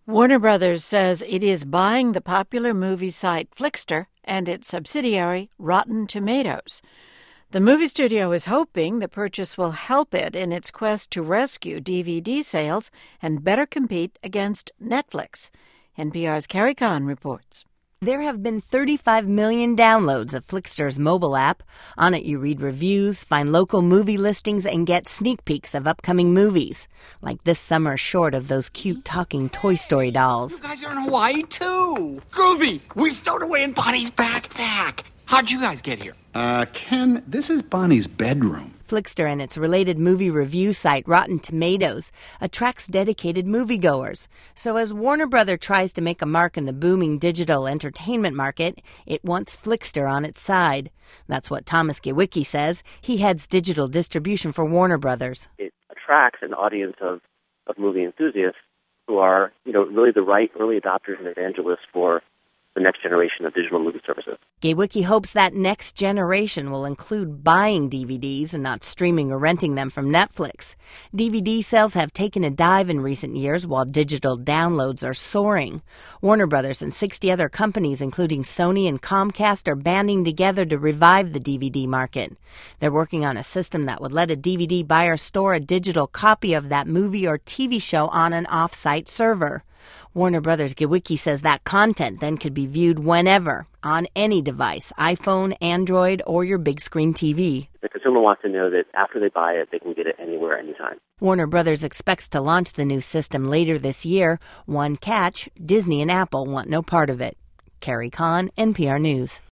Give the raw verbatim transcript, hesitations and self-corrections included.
Warner Brothers says it is buying the popular movie site Flixster and its subsidiary Rotten Tomatoes. The movie studio is hoping the purchase will help it in its quest to rescue D V D sales and better compete against Netflix. N P R's Carrie Kahn reports. There have been thirty-five million downloads of Flixster's mobile app. On it, you read reviews, find local movie listings, and get sneak peeks of upcoming movies, like this summer's short of those cute talking Toy Story dolls. You guys are in Hawaii, too. Groovy, we stowed away in Bonnie's backpack. How'd you guys get here? Uh, Ken, this is Bonnie's bedroom. Flixster and its related movie review site Rotten Tomatoes attracts dedicated moviegoers. So as Warner Brothers tries to make a mark in the booming digital entertainment market, it wants Flixster on its side. That's what Thomas Giewicki says. He heads digital distribution for Warner Brothers. It attracts an audience of, of movie enthusiasts who are, you know, really the right early adopters and evangelists for the next generation of digital movie services. Giewicki hopes that next generation will include buying D V Ds and not streaming or renting them from Netflix. D V D sales have taken a dive in recent years while digital downloads are soaring. Warner Brothers and sixty other companies, including Sony and Comcast, are banding together to revive the D V D market. They're working on a system that would let a D V D buyer store a digital copy of that movie or T V show on an off-site server. Warner Brothers Giewicki says that content then could be viewed whenever, on any device, iPhone, Android, or your big screen T V. The consumer wants to know that after they buy it, they can get it anywhere, anytime. Warner Brothers expects to launch the new system later this year. One catch, Disney and Apple want no part of it. Carrie Kahn, N P R News.